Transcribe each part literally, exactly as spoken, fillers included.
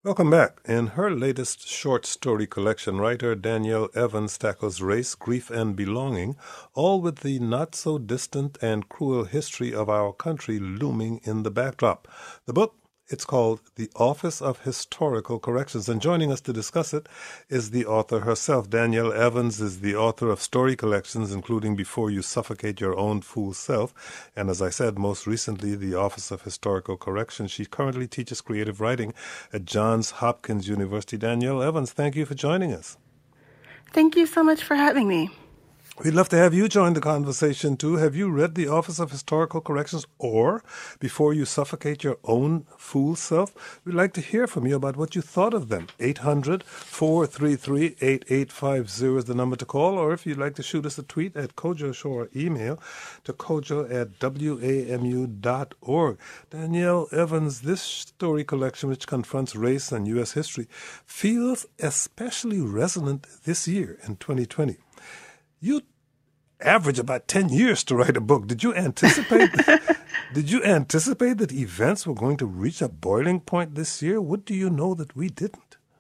Welcome back. In her latest short story collection, writer Danielle Evans tackles race, grief, and belonging, all with the not-so-distant and cruel history of our country looming in the backdrop. The book, it's called The Office of Historical Corrections, and joining us to discuss it is the author herself. Danielle Evans is the author of story collections, including Before You Suffocate Your Own Fool Self, and as I said, most recently, The Office of Historical Corrections. She currently teaches creative writing at Johns Hopkins University. Danielle Evans, thank you for joining us. Thank you so much for having me. We'd love to have you join the conversation, too. Have you read The Office of Historical Corrections or Before You Suffocate Your Own Fool Self? We'd like to hear from you about what you thought of them. eight hundred, four three three, eight eight five zero is the number to call, or if you'd like to shoot us a tweet at Kojo Show or email to kojo at w a m u dot org. Danielle Evans, this story collection, which confronts race and U S history, feels especially resonant this year in twenty twenty. You average about ten years to write a book. Did you anticipate that, did you anticipate that events were going to reach a boiling point this year? What do you know that we didn't?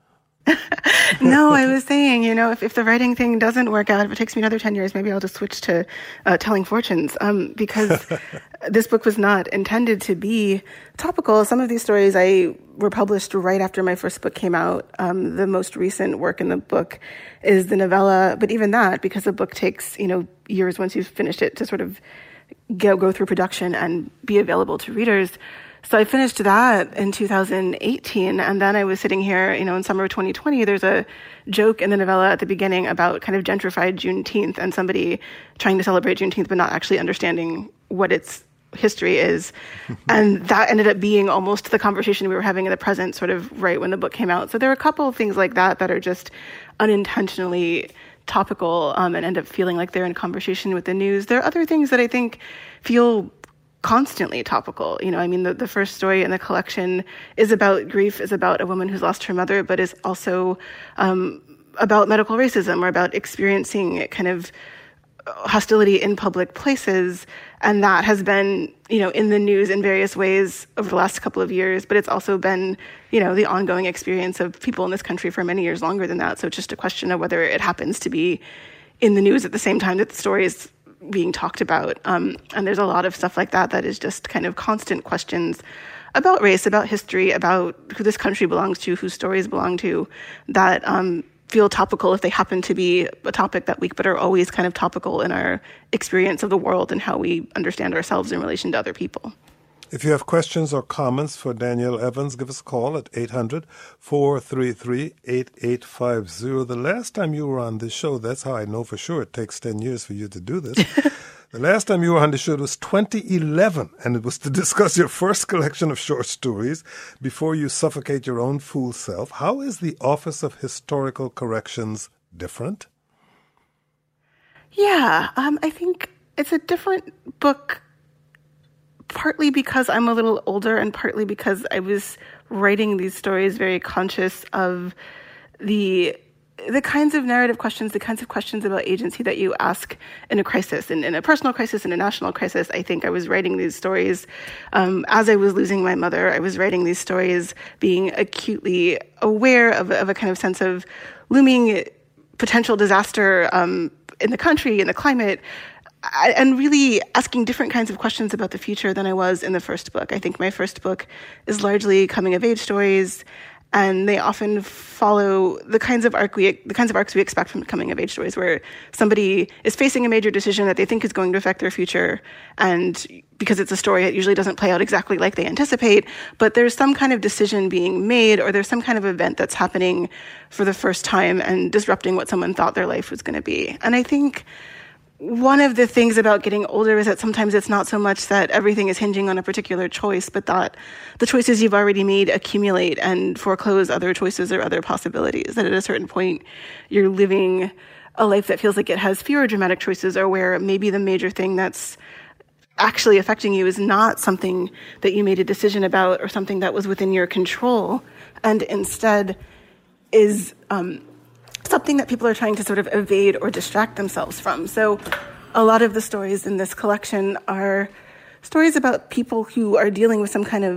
No, I was saying, you know, if, if the writing thing doesn't work out, if it takes me another ten years, maybe I'll just switch to uh, telling fortunes, um, because this book was not intended to be topical. Some of these stories I were published right after my first book came out. Um, the most recent work in the book is the novella, but even that, because the book takes, you know, years once you've finished it to sort of go, go through production and be available to readers. So I finished that in two thousand eighteen, and then I was sitting here, you know, in summer of twenty twenty. There's a joke in the novella at the beginning about kind of gentrified Juneteenth and somebody trying to celebrate Juneteenth but not actually understanding what its history is. And that ended up being almost the conversation we were having in the present, sort of right when the book came out. So there are a couple of things like that that are just unintentionally topical um, and end up feeling like they're in conversation with the news. There are other things that I think feel constantly topical. You know, I mean, the, the first story in the collection is about grief, is about a woman who's lost her mother, but is also um, about medical racism or about experiencing kind of hostility in public places. And that has been, you know, in the news in various ways over the last couple of years, but it's also been, you know, the ongoing experience of people in this country for many years longer than that. So it's just a question of whether it happens to be in the news at the same time that the story is being talked about. Um, and there's a lot of stuff like that that is just kind of constant questions about race, about history, about who this country belongs to, whose stories belong to, that um, feel topical if they happen to be a topic that week, but are always kind of topical in our experience of the world and how we understand ourselves in relation to other people. If you have questions or comments for Danielle Evans, give us a call at eight hundred, four three three, eight eight five zero. The last time you were on this show, that's how I know for sure it takes ten years for you to do this. The last time you were on the show was twenty eleven, and it was to discuss your first collection of short stories, Before You Suffocate Your Own Fool Self. How is the Office of Historical Corrections different? Yeah, um, I think it's a different book, partly because I'm a little older and partly because I was writing these stories very conscious of the the kinds of narrative questions, the kinds of questions about agency that you ask in a crisis, in, in a personal crisis, in a national crisis. I think I was writing these stories um, as I was losing my mother. I was writing these stories being acutely aware of, of a kind of sense of looming potential disaster um, in the country, in the climate, and really asking different kinds of questions about the future than I was in the first book. I think my first book is largely coming-of-age stories, and they often follow the kinds of arc we the kinds of arcs we expect from coming-of-age stories, where somebody is facing a major decision that they think is going to affect their future, and because it's a story, it usually doesn't play out exactly like they anticipate, but there's some kind of decision being made, or there's some kind of event that's happening for the first time and disrupting what someone thought their life was going to be. And I think one of the things about getting older is that sometimes it's not so much that everything is hinging on a particular choice, but that the choices you've already made accumulate and foreclose other choices or other possibilities. That at a certain point, you're living a life that feels like it has fewer dramatic choices, or where maybe the major thing that's actually affecting you is not something that you made a decision about or something that was within your control, and instead is um, something that people are trying to sort of evade or distract themselves from. So a lot of the stories in this collection are stories about people who are dealing with some kind of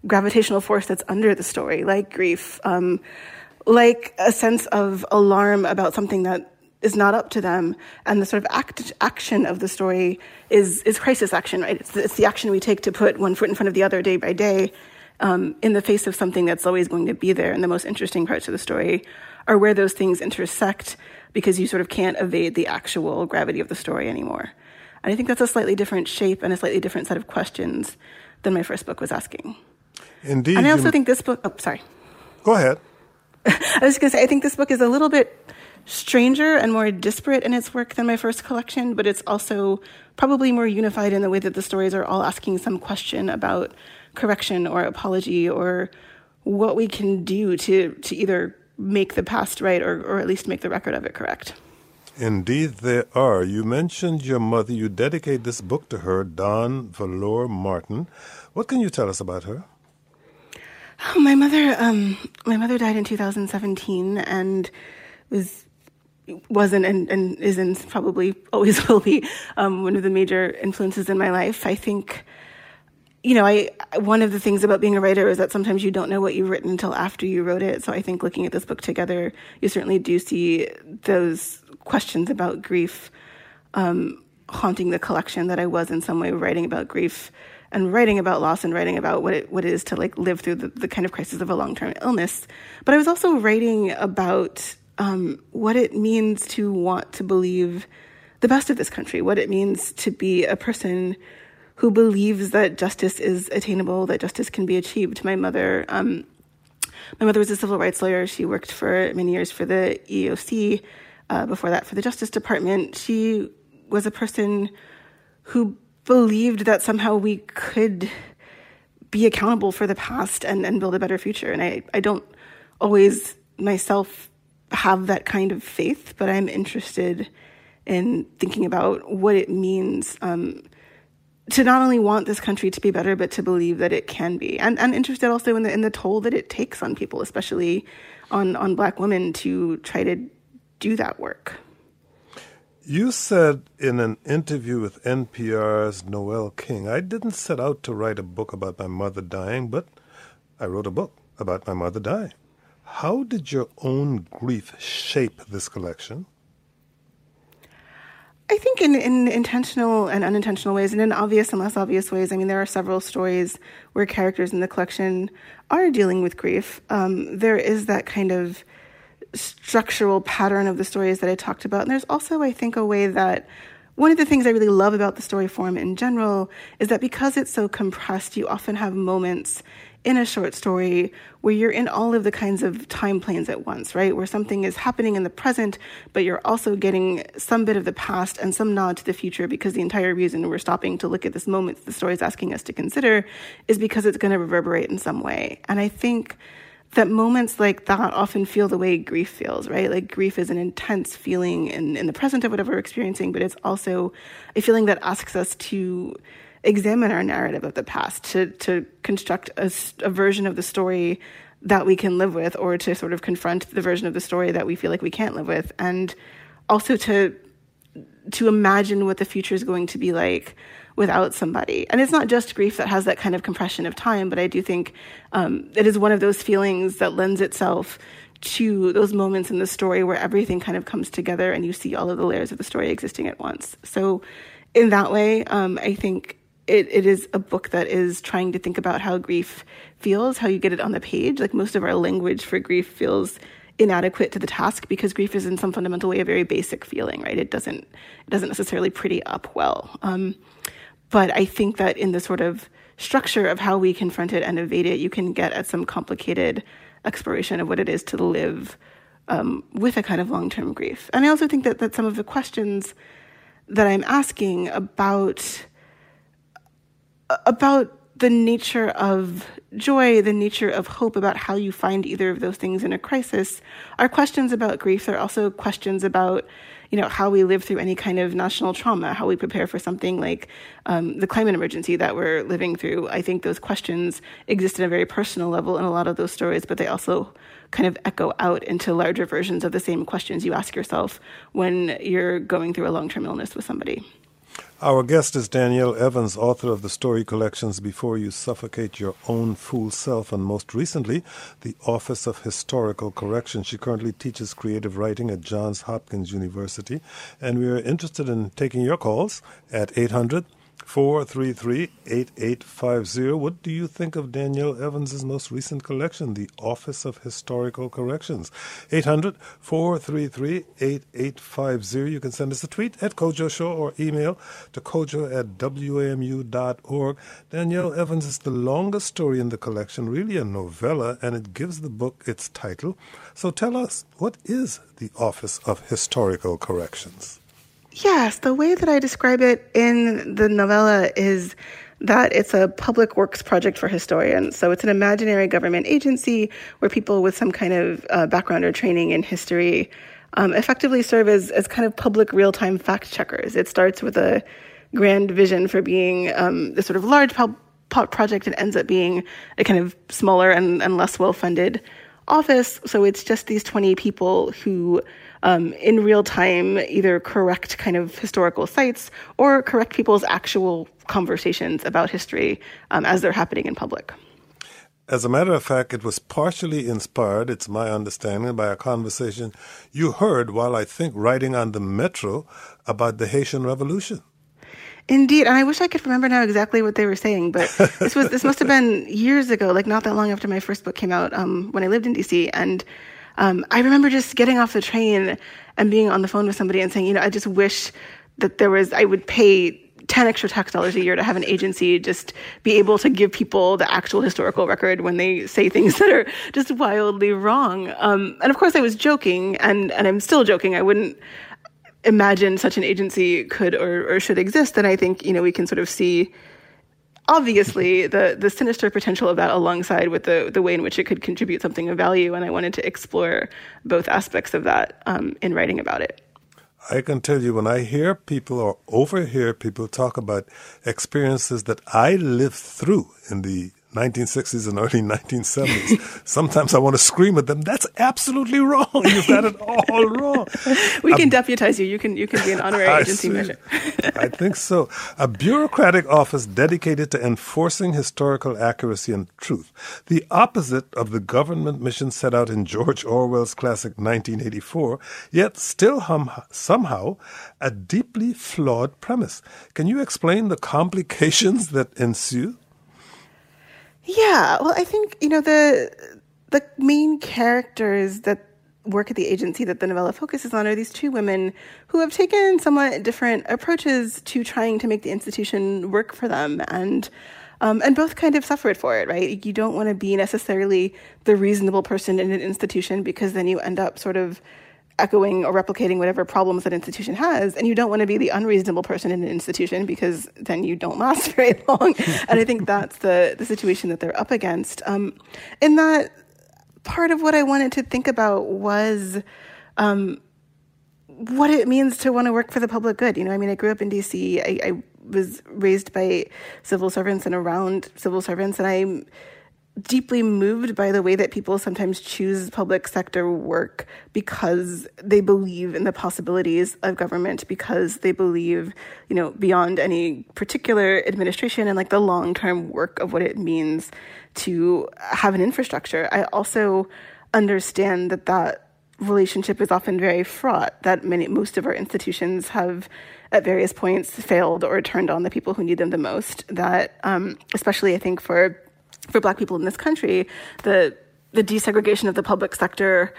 gravitational force that's under the story, like grief, um, like a sense of alarm about something that is not up to them. And the sort of act, action of the story is, is crisis action, right? It's the, it's the action we take to put one foot in front of the other day by day, um, in the face of something that's always going to be there. And the most interesting parts of the story are where those things intersect, because you sort of can't evade the actual gravity of the story anymore. And I think that's a slightly different shape and a slightly different set of questions than my first book was asking. Indeed. And I also you... think this book, oh, sorry. Go ahead. I was going to say, I think this book is a little bit stranger and more disparate in its work than my first collection, but it's also probably more unified in the way that the stories are all asking some question about correction or apology or what we can do to, to either make the past right or, or at least make the record of it correct. Indeed, there are. You mentioned your mother. You dedicate this book to her, Dawn Valor Martin. What can you tell us about her? Oh, my mother, um, my mother died in two thousand seventeen and was wasn't and, and isn't, probably always will be, um, one of the major influences in my life. I think, you know, I one of the things about being a writer is that sometimes you don't know what you've written until after you wrote it. So I think looking at this book together, you certainly do see those questions about grief um, haunting the collection, that I was in some way writing about grief and writing about loss and writing about what it, what it is to like live through the, the kind of crisis of a long-term illness. But I was also writing about um, what it means to want to believe the best of this country, what it means to be a person who believes that justice is attainable, that justice can be achieved. My mother, um, my mother was a civil rights lawyer. She worked for many years for the E E O C, uh, before that for the Justice Department. She was a person who believed that somehow we could be accountable for the past and, and build a better future. And I, I don't always myself have that kind of faith, but I'm interested in thinking about what it means um, to not only want this country to be better, but to believe that it can be. And I'm interested also in the in the toll that it takes on people, especially on, on Black women, to try to do that work. You said in an interview with N P R's Noel King, I didn't set out to write a book about my mother dying, but I wrote a book about my mother dying. How did your own grief shape this collection? I think in, in intentional and unintentional ways, and in obvious and less obvious ways. I mean, there are several stories where characters in the collection are dealing with grief. Um, there is that kind of structural pattern of the stories that I talked about. And there's also, I think, a way that one of the things I really love about the story form in general is that because it's so compressed, you often have moments in a short story where you're in all of the kinds of time planes at once, right? Where something is happening in the present, but you're also getting some bit of the past and some nod to the future, because the entire reason we're stopping to look at this moment the story is asking us to consider is because it's going to reverberate in some way. And I think that moments like that often feel the way grief feels, right? Like grief is an intense feeling in, in the present of whatever we're experiencing, but it's also a feeling that asks us to examine our narrative of the past, to to construct a, a version of the story that we can live with, or to sort of confront the version of the story that we feel like we can't live with, and also to to imagine what the future is going to be like without somebody. And it's not just grief that has that kind of compression of time, but I do think um, it is one of those feelings that lends itself to those moments in the story where everything kind of comes together and you see all of the layers of the story existing at once. So in that way, um, I think it, it is a book that is trying to think about how grief feels, how you get it on the page. Like most of our language for grief feels inadequate to the task because grief is in some fundamental way a very basic feeling, right? It doesn't it doesn't necessarily pretty up well. Um, but I think that in the sort of structure of how we confront it and evade it, you can get at some complicated exploration of what it is to live um, with a kind of long-term grief. And I also think that, that some of the questions that I'm asking about about the nature of joy, the nature of hope, about how you find either of those things in a crisis, are questions about grief. They're also questions about, you know, how we live through any kind of national trauma, how we prepare for something like um, the climate emergency that we're living through. I think those questions exist at a very personal level in a lot of those stories, but they also kind of echo out into larger versions of the same questions you ask yourself when you're going through a long-term illness with somebody. Our guest is Danielle Evans, author of the story collections Before You Suffocate Your Own Fool Self, and most recently, the Office of Historical Correction. She currently teaches creative writing at Johns Hopkins University, and we are interested in taking your calls at eight hundred, four three three, eight eight five zero. What do you think of Danielle Evans' most recent collection, the Office of Historical Corrections? eight hundred, four three three, eight eight five zero. You can send us a tweet at Kojo Show or email to kojo at w a m u dot org. Danielle Evans is the longest story in the collection, really a novella, and it gives the book its title. So tell us, what is the Office of Historical Corrections? Yes, the way that I describe it in the novella is that it's a public works project for historians. So it's an imaginary government agency where people with some kind of uh, background or training in history um, effectively serve as, as kind of public real-time fact checkers. It starts with a grand vision for being um, this sort of large pub- project and ends up being a kind of smaller and, and less well-funded office. So it's just these twenty people who Um, in real time, either correct kind of historical sites or correct people's actual conversations about history um, as they're happening in public. As a matter of fact, it was partially inspired, it's my understanding, by a conversation you heard while I think writing on the Metro about the Haitian Revolution. Indeed, and I wish I could remember now exactly what they were saying, but this was this must have been years ago, like not that long after my first book came out, um, when I lived in D C, and Um, I remember just getting off the train and being on the phone with somebody and saying, you know, I just wish that there was, I would pay ten extra tax dollars a year to have an agency just be able to give people the actual historical record when they say things that are just wildly wrong. Um, and of course I was joking, and, and I'm still joking. I wouldn't imagine such an agency could or, or should exist. And I think, you know, we can sort of see obviously the, the sinister potential of that alongside with the, the way in which it could contribute something of value. And I wanted to explore both aspects of that um, in writing about it. I can tell you, when I hear people or overhear people talk about experiences that I lived through in the nineteen sixties and early nineteen seventies, sometimes I want to scream at them, that's absolutely wrong. You've got it all wrong. We can um, deputize you. You can you can be an honorary I agency see. measure. I think so. A bureaucratic office dedicated to enforcing historical accuracy and truth. The opposite of the government mission set out in George Orwell's classic nineteen eighty-four, yet still hum, somehow a deeply flawed premise. Can you explain the complications that ensue? Yeah, well, I think, you know, the the main characters that work at the agency that the novella focuses on are these two women who have taken somewhat different approaches to trying to make the institution work for them, and um, and both kind of suffered for it, right? You don't want to be necessarily the reasonable person in an institution, because then you end up sort of echoing or replicating whatever problems that institution has. And you don't want to be the unreasonable person in an institution, because then you don't last very long. And I think that's the, the situation that they're up against. Um, in that, part of what I wanted to think about was um, what it means to want to work for the public good. You know, I mean, I grew up in D C. I, I was raised by civil servants and around civil servants, and I'm deeply moved by the way that people sometimes choose public sector work because they believe in the possibilities of government, because they believe, you know, beyond any particular administration and like the long-term work of what it means to have an infrastructure. I also understand that that relationship is often very fraught, that many, most of our institutions have at various points failed or turned on the people who need them the most, that um, especially I think for For Black people in this country, the the desegregation of the public sector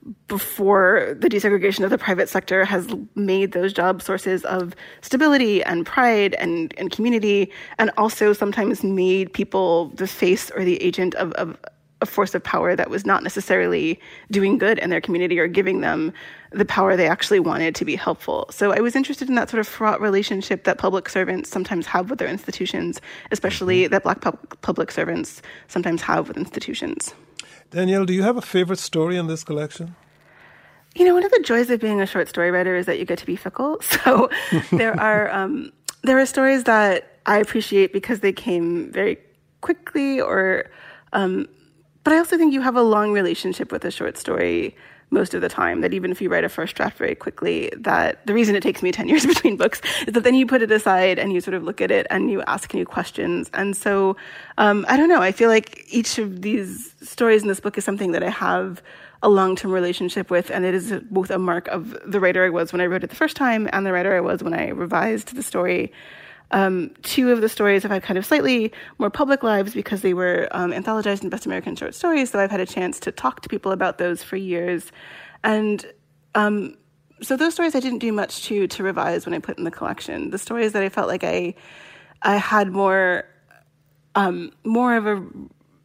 before the desegregation of the private sector has made those job sources of stability and pride and, and community, and also sometimes made people the face or the agent of, of a force of power that was not necessarily doing good in their community or giving them the power they actually wanted to be helpful. So I was interested in that sort of fraught relationship that public servants sometimes have with their institutions, especially mm-hmm. that Black pub- public servants sometimes have with institutions. Danielle, do you have a favorite story in this collection? You know, one of the joys of being a short story writer is that you get to be fickle. So there are um, there are stories that I appreciate because they came very quickly, or um, but I also think you have a long relationship with a short story most of the time, that even if you write a first draft very quickly, that the reason it takes me ten years between books is that then you put it aside and you sort of look at it and you ask new questions. And so, um, I don't know, I feel like each of these stories in this book is something that I have a long-term relationship with, and it is both a mark of the writer I was when I wrote it the first time and the writer I was when I revised the story. Um, two of the stories have had kind of slightly more public lives because they were um, anthologized in Best American Short Stories, so I've had a chance to talk to people about those for years. And um, so those stories I didn't do much to to revise when I put in the collection. The stories that I felt like I I had more um, more of a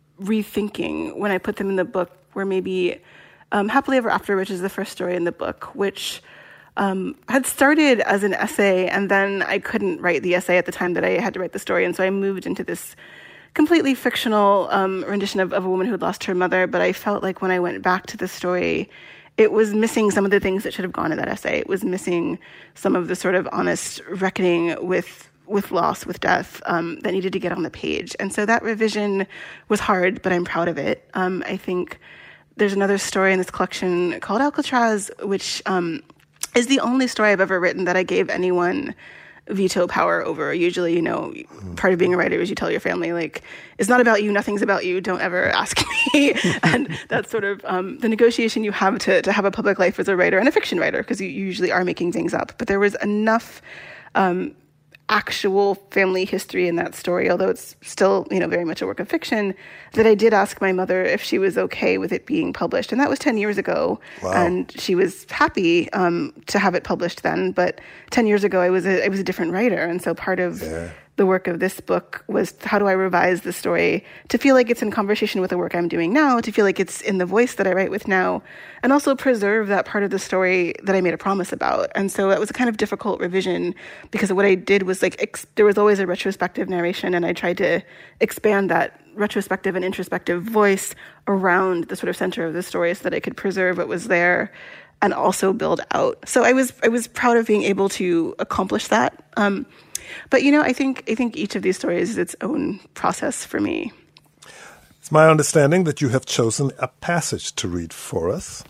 rethinking when I put them in the book were maybe um, Happily Ever After, which is the first story in the book, which Um, had started as an essay, and then I couldn't write the essay at the time that I had to write the story, and so I moved into this completely fictional um, rendition of, of a woman who had lost her mother. But I felt like when I went back to the story, it was missing some of the things that should have gone in that essay. It was missing some of the sort of honest reckoning with with loss, with death, um, that needed to get on the page. And so that revision was hard, but I'm proud of it. Um, I think there's another story in this collection called Alcatraz, which um, is the only story I've ever written that I gave anyone veto power over. Usually, you know, part of being a writer is you tell your family, like, it's not about you, nothing's about you, don't ever ask me. And that's sort of um, the negotiation you have to, to have a public life as a writer and a fiction writer, because you usually are making things up. But there was enough um, actual family history in that story, although it's still, you know, very much a work of fiction, that I did ask my mother if she was okay with it being published. And that was ten years ago. Wow. And she was happy um, to have it published then. But ten years ago, I was a, I was a different writer. And so part of yeah. the work of this book was, how do I revise the story to feel like it's in conversation with the work I'm doing now, to feel like it's in the voice that I write with now, and also preserve that part of the story that I made a promise about. And so it was a kind of difficult revision, because what I did was, like, ex- there was always a retrospective narration, and I tried to expand that retrospective and introspective voice around the sort of center of the story so that I could preserve what was there and also build out. So I was I was proud of being able to accomplish that. Um, But, you know, I think I think each of these stories is its own process for me. It's my understanding that you have chosen a passage to read for us.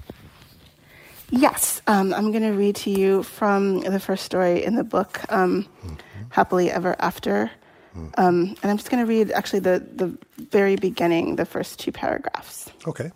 Yes. Um, I'm going to read to you from the first story in the book, um, mm-hmm. Happily Ever After. Mm-hmm. Um, and I'm just going to read, actually, the, the very beginning, the first two paragraphs. Okay.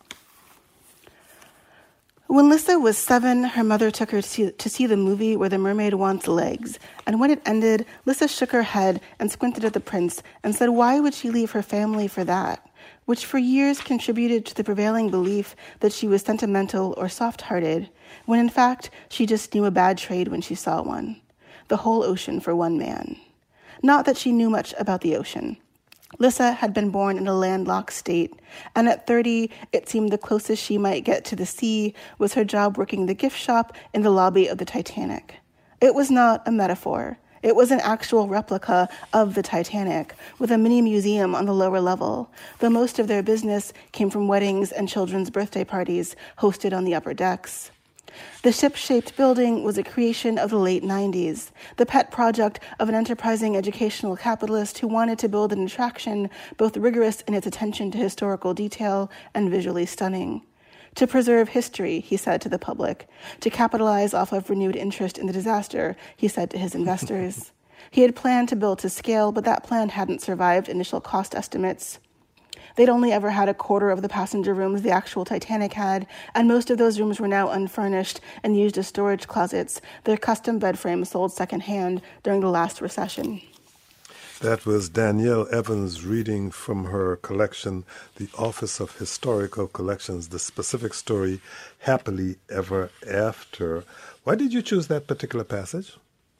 When Lissa was seven, her mother took her to see, to see the movie Where the Mermaid Wants Legs. And when it ended, Lissa shook her head and squinted at the prince and said, why would she leave her family for that? Which for years contributed to the prevailing belief that she was sentimental or soft-hearted, when in fact she just knew a bad trade when she saw one. The whole ocean for one man. Not that she knew much about the ocean. Lissa had been born in a landlocked state, and at thirty, it seemed the closest she might get to the sea was her job working the gift shop in the lobby of the Titanic. It was not a metaphor. It was an actual replica of the Titanic, with a mini museum on the lower level, though most of their business came from weddings and children's birthday parties hosted on the upper decks. The ship-shaped building was a creation of the late nineties, the pet project of an enterprising educational capitalist who wanted to build an attraction both rigorous in its attention to historical detail and visually stunning. To preserve history, he said to the public. To capitalize off of renewed interest in the disaster, he said to his investors. He had planned to build to scale, but that plan hadn't survived initial cost estimates. They'd only ever had a quarter of the passenger rooms the actual Titanic had, and most of those rooms were now unfurnished and used as storage closets, their custom bed frames sold secondhand during the last recession. That was Danielle Evans reading from her collection, The Office of Historical Collections, the specific story, Happily Ever After. Why did you choose that particular passage?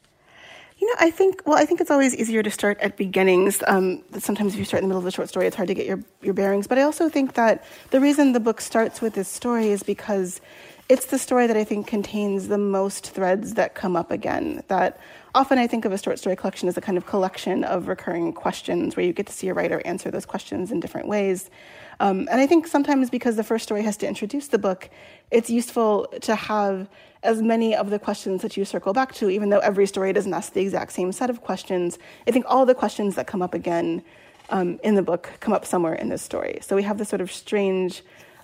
You know, I think, well, I think it's always easier to start at beginnings. Um, sometimes if you start in the middle of a short story, it's hard to get your, your bearings. But I also think that the reason the book starts with this story is because it's the story that I think contains the most threads that come up again. That often I think of a short story collection as a kind of collection of recurring questions where you get to see a writer answer those questions in different ways. Um, and I think sometimes because the first story has to introduce the book, it's useful to have as many of the questions that you circle back to, even though every story doesn't ask the exact same set of questions. I think all the questions that come up again um, in the book come up somewhere in this story. So we have this sort of strange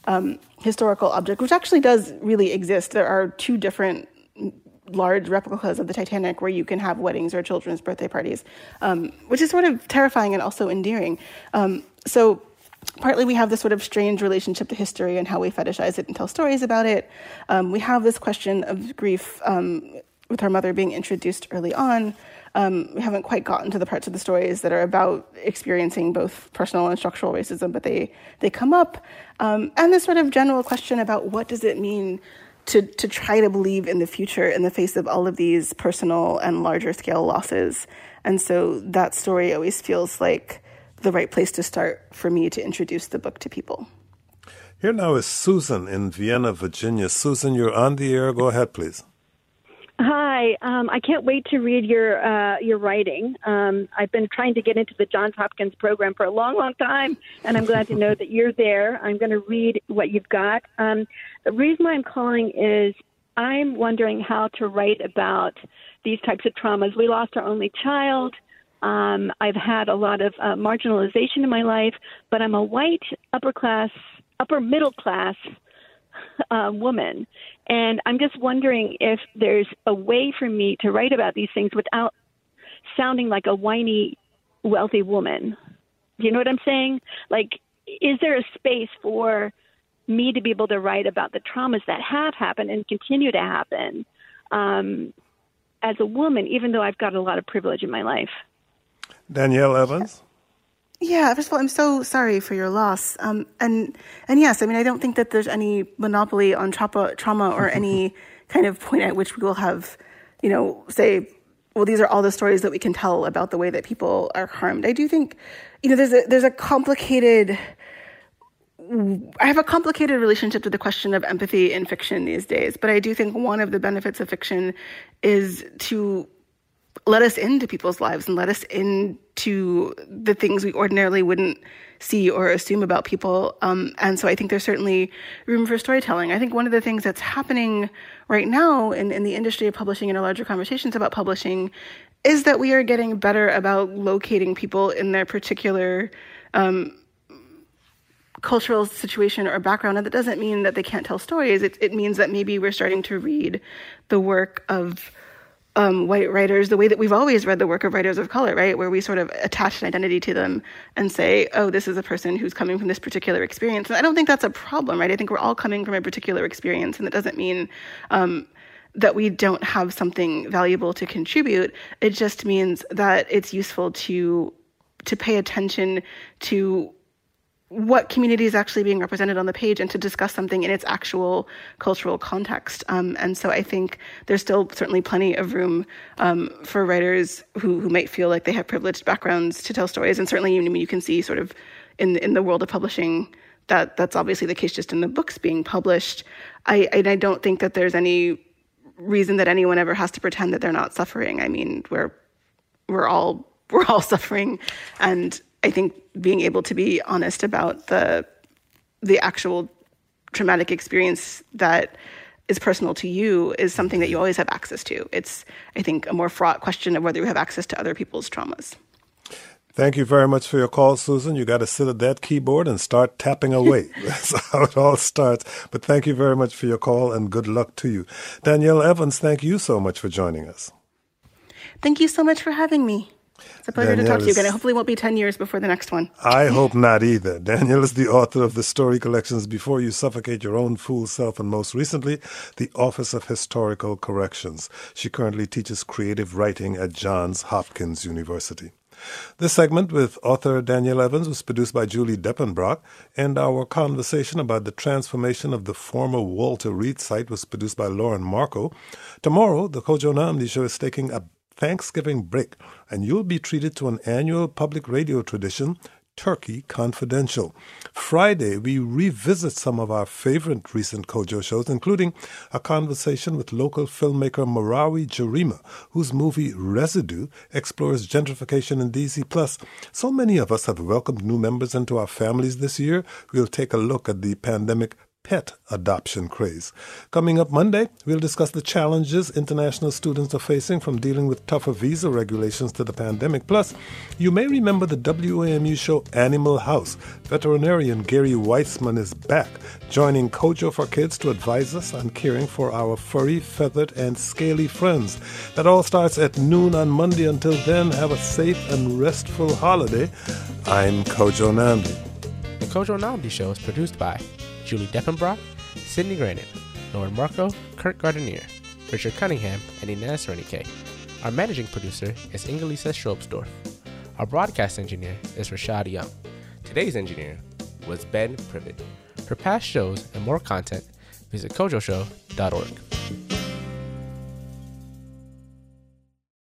um, historical object, which actually does really exist. There are two different large replicas of the Titanic where you can have weddings or children's birthday parties, um, which is sort of terrifying and also endearing. Um, so partly we have this sort of strange relationship to history and how we fetishize it and tell stories about it. Um, we have this question of grief um, with her mother being introduced early on. Um, we haven't quite gotten to the parts of the stories that are about experiencing both personal and structural racism, but they, they come up. Um, and this sort of general question about what does it mean to to try to believe in the future in the face of all of these personal and larger scale losses. And so that story always feels like the right place to start for me to introduce the book to people. Here now is Susan in Vienna, Virginia. Susan, you're on the air. Go ahead, please. Hi. Um, I can't wait to read your uh, your writing. Um, I've been trying to get into the Johns Hopkins program for a long, long time, and I'm glad to know that you're there. I'm going to read what you've got. Um, the reason why I'm calling is I'm wondering how to write about these types of traumas. We lost our only child. Um, I've had a lot of uh, marginalization in my life, but I'm a white, upper class, upper middle class uh, woman. And I'm just wondering if there's a way for me to write about these things without sounding like a whiny, wealthy woman. Do you know what I'm saying? Like, is there a space for me to be able to write about the traumas that have happened and continue to happen um, as a woman, even though I've got a lot of privilege in my life? Danielle Evans? Yeah, first of all, I'm so sorry for your loss. Um, and and yes, I mean, I don't think that there's any monopoly on trauma, trauma or any kind of point at which we will have, you know, say, well, these are all the stories that we can tell about the way that people are harmed. I do think, you know, there's a there's a complicated, I have a complicated relationship to the question of empathy in fiction these days. But I do think one of the benefits of fiction is to let us into people's lives and let us into the things we ordinarily wouldn't see or assume about people. Um, and so I think there's certainly room for storytelling. I think one of the things that's happening right now in, in the industry of publishing and our larger conversations about publishing is that we are getting better about locating people in their particular um, cultural situation or background. And that doesn't mean that they can't tell stories. It, it means that maybe we're starting to read the work of Um, white writers the way that we've always read the work of writers of color, right? Where we sort of attach an identity to them and say, oh, this is a person who's coming from this particular experience. And I don't think that's a problem, right? I think we're all coming from a particular experience, and that doesn't mean um, that we don't have something valuable to contribute. It just means that it's useful to to pay attention to what community is actually being represented on the page and to discuss something in its actual cultural context. Um, and so I think there's still certainly plenty of room um, for writers who, who might feel like they have privileged backgrounds to tell stories. And certainly you, you can see sort of in, in the world of publishing that that's obviously the case just in the books being published. I, I, I don't think that there's any reason that anyone ever has to pretend that they're not suffering. I mean, we're we're all we're all suffering, and I think being able to be honest about the the actual traumatic experience that is personal to you is something that you always have access to. It's, I think, a more fraught question of whether you have access to other people's traumas. Thank you very much for your call, Susan. You got to sit at that keyboard and start tapping away. That's how it all starts. But thank you very much for your call, and good luck to you. Danielle Evans, thank you so much for joining us. Thank you so much for having me. It's a pleasure Danielle to talk to you is, again. It hopefully won't be ten years before the next one. I hope not either. Danielle is the author of the story collections Before You Suffocate Your Own Fool Self, and most recently, the Office of Historical Corrections. She currently teaches creative writing at Johns Hopkins University. This segment with author Danielle Evans was produced by Julie Deppenbrock, and our conversation about the transformation of the former Walter Reed site was produced by Lauren Marco. Tomorrow, the Kojo Nnamdi Show is taking a Thanksgiving break, and you'll be treated to an annual public radio tradition, Turkey Confidential. Friday, we revisit some of our favorite recent Kojo shows, including a conversation with local filmmaker Marawi Jarima, whose movie Residue explores gentrification in D C. Plus, so many of us have welcomed new members into our families this year. We'll take a look at the pandemic pet adoption craze. Coming up Monday, we'll discuss the challenges international students are facing from dealing with tougher visa regulations to the pandemic. Plus, you may remember the W A M U show Animal House. Veterinarian Gary Weissman is back, joining Kojo for Kids to advise us on caring for our furry, feathered, and scaly friends. That all starts at noon on Monday. Until then, have a safe and restful holiday. I'm Kojo Nnamdi. The Kojo Nnamdi Show is produced by Julie Deppenbrock, Sydney Granite, Lauren Marco, Kurt Gardenier, Richard Cunningham, and Inez Renike. Our managing producer is Ingelisa Schobsdorf. Our broadcast engineer is Rashad Young. Today's engineer was Ben Privet. For past shows and more content, visit kojo show dot org.